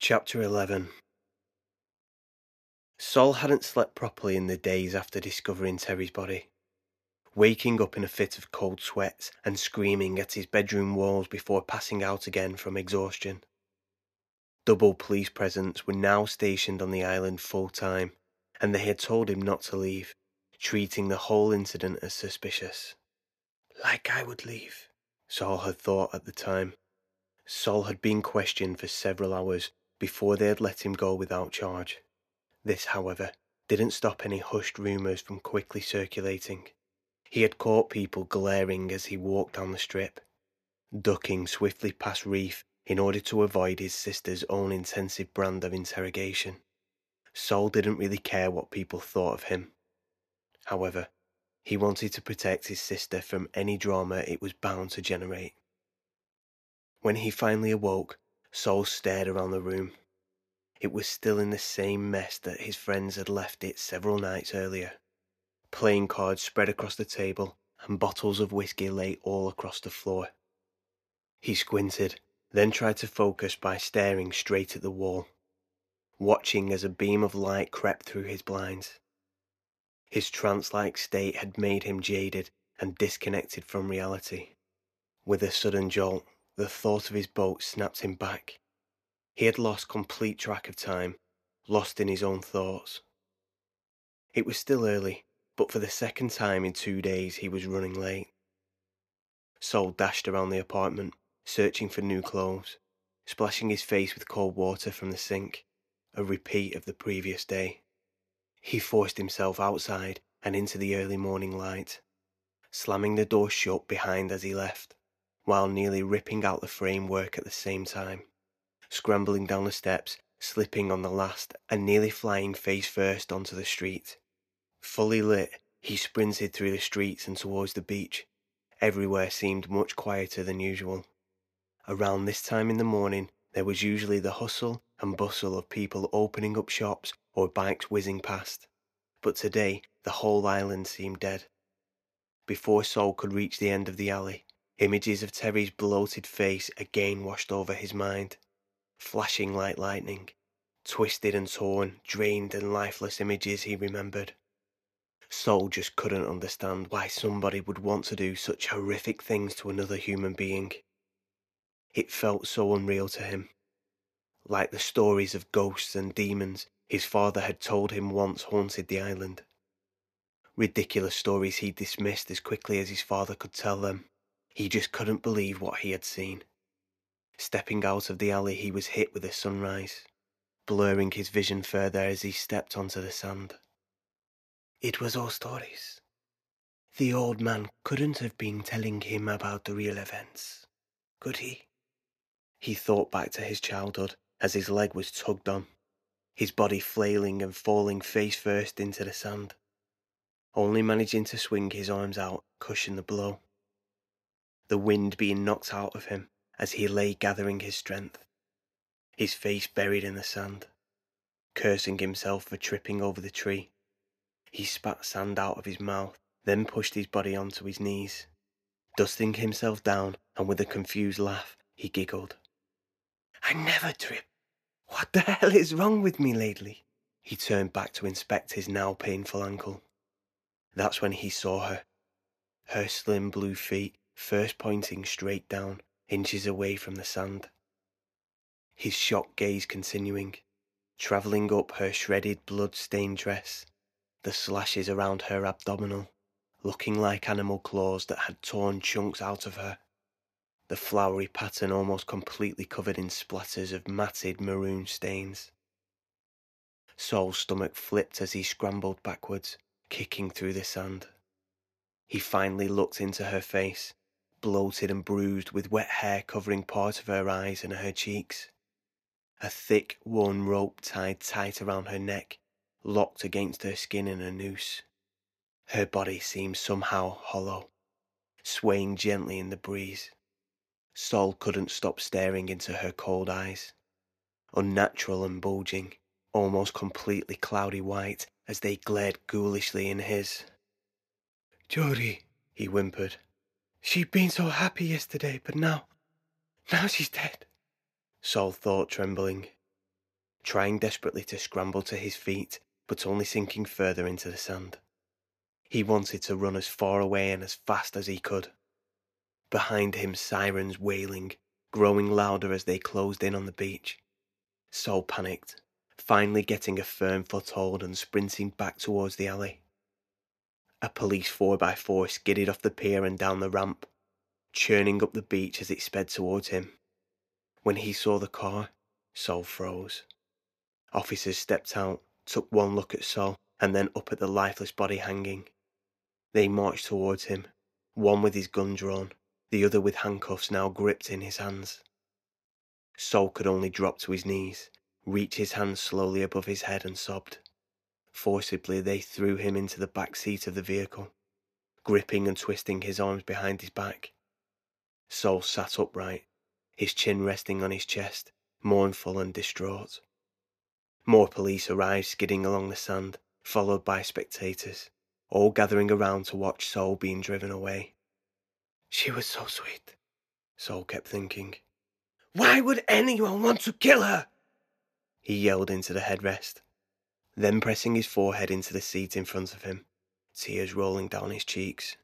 Chapter 11. Sol hadn't slept properly in the days after discovering Terry's body, waking up in a fit of cold sweats and screaming at his bedroom walls before passing out again from exhaustion. Double police presence were now stationed on the island full time, and they had told him not to leave, treating the whole incident as suspicious. Like I would leave, Sol had thought at the time. Sol had been questioned for several hours before they had let him go without charge. This, however, didn't stop any hushed rumours from quickly circulating. He had caught people glaring as he walked down the strip, ducking swiftly past Reef in order to avoid his sister's own intensive brand of interrogation. Sol didn't really care what people thought of him. However, he wanted to protect his sister from any drama it was bound to generate. When he finally awoke, Sol stared around the room. It was still in the same mess that his friends had left it several nights earlier. Playing cards spread across the table, and bottles of whiskey lay all across the floor. He squinted, then tried to focus by staring straight at the wall, watching as a beam of light crept through his blinds. His trance-like state had made him jaded and disconnected from reality. With a sudden jolt, the thought of his boat snapped him back. He had lost complete track of time, lost in his own thoughts. It was still early, but for the second time in 2 days he was running late. Sol dashed around the apartment, searching for new clothes, splashing his face with cold water from the sink, a repeat of the previous day. He forced himself outside and into the early morning light, slamming the door shut behind as he left, while nearly ripping out the framework at the same time. Scrambling down the steps, slipping on the last, and nearly flying face first onto the street. Fully lit, he sprinted through the streets and towards the beach. Everywhere seemed much quieter than usual. Around this time in the morning, there was usually the hustle and bustle of people opening up shops or bikes whizzing past. But today, the whole island seemed dead. Before Sol could reach the end of the alley, images of Terry's bloated face again washed over his mind. Flashing like lightning, twisted and torn, drained and lifeless images he remembered. Sol just couldn't understand why somebody would want to do such horrific things to another human being. It felt so unreal to him, like the stories of ghosts and demons his father had told him once haunted the island. Ridiculous stories he dismissed as quickly as his father could tell them. He just couldn't believe what he had seen. Stepping out of the alley, he was hit with a sunrise, blurring his vision further as he stepped onto the sand. It was all stories. The old man couldn't have been telling him about the real events, could he? He thought back to his childhood as his leg was tugged on, his body flailing and falling face first into the sand, only managing to swing his arms out, cushion the blow. The wind being knocked out of him as he lay gathering his strength, his face buried in the sand, cursing himself for tripping over the tree. He spat sand out of his mouth, then pushed his body onto his knees. Dusting himself down, and with a confused laugh, he giggled. I never trip. What the hell is wrong with me lately? He turned back to inspect his now painful ankle. That's when he saw her. Her slim blue feet first pointing straight down, inches away from the sand. His shocked gaze continuing, travelling up her shredded blood-stained dress, the slashes around her abdominal, looking like animal claws that had torn chunks out of her. The flowery pattern almost completely covered in splatters of matted maroon stains. Sol's stomach flipped as he scrambled backwards, kicking through the sand. He finally looked into her face, bloated and bruised with wet hair covering part of her eyes and her cheeks. A thick, worn rope tied tight around her neck, locked against her skin in a noose. Her body seemed somehow hollow, swaying gently in the breeze. Sol couldn't stop staring into her cold eyes, unnatural and bulging, almost completely cloudy white as they glared ghoulishly in his. Jodie, he whimpered. She'd been so happy yesterday, but now she's dead. Sol thought, trembling. trying desperately to scramble to his feet, but only sinking further into the sand. He wanted to run as far away and as fast as he could. Behind him, sirens wailing, growing louder as they closed in on the beach. Sol panicked, finally getting a firm foothold and sprinting back towards the alley. A police 4x4 skidded off the pier and down the ramp, churning up the beach as it sped towards him. When he saw the car, Sol froze. Officers stepped out, took one look at Sol, and then up at the lifeless body hanging. They marched towards him, one with his gun drawn, the other with handcuffs now gripped in his hands. Sol could only drop to his knees, reach his hands slowly above his head and sobbed. Forcibly they threw him into the back seat of the vehicle, gripping and twisting his arms behind his back. Sol sat upright, his chin resting on his chest, mournful and distraught. More police arrived skidding along the sand, followed by spectators, all gathering around to watch Sol being driven away. She was so sweet, Sol kept thinking. Why would anyone want to kill her? He yelled into the headrest, then pressing his forehead into the seat in front of him, tears rolling down his cheeks.